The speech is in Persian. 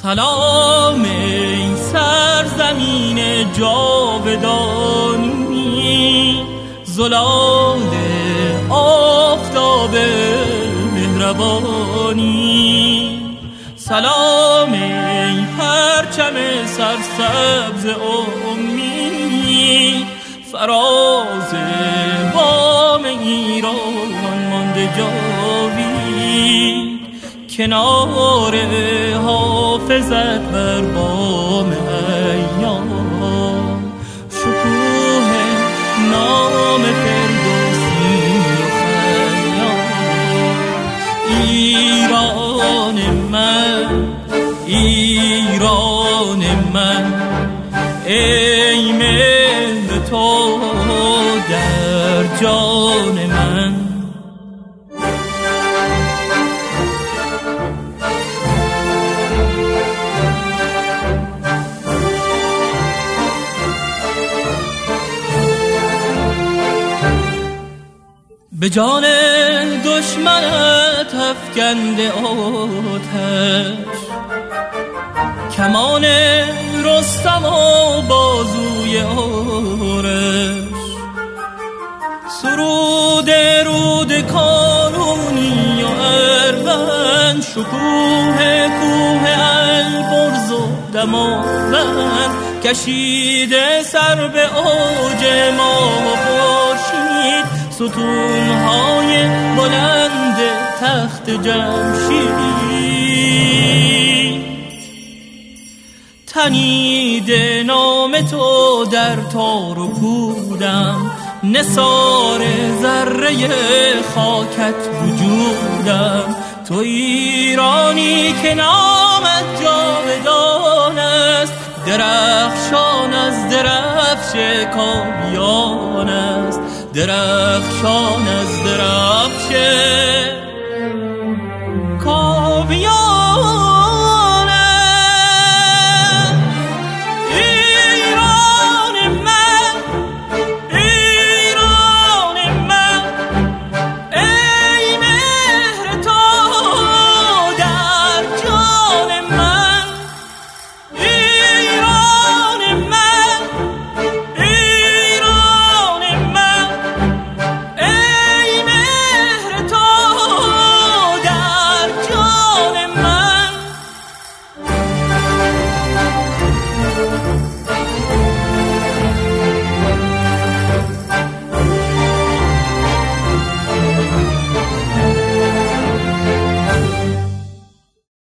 سلام ای سرزمین جاودانی، زلال آفتاب مهربانی. سلام ای پرچم سرسبز امید، فراز بام ایران مانده جاوید. کنار حافظت بر بام ایام، شکوه نام فردوسی و خیام. ایران من، ایران من، ای مهر تو در جان من. به جان دشمنت افکنده آتش، کمان رستم و بازوی آرش. سرود رود کانونی و اروند، شکوه کوه البرز و دماوند. کشیده سر به اوج ماه و خورشید، ستونهای بلند تخت جمشید. تنید نام تو در تار و پودم، نثار ذره خاکت وجودم. تو ایرانی که نامت جاودان است، درخشان از درفش کاویان است، درخشان از درفش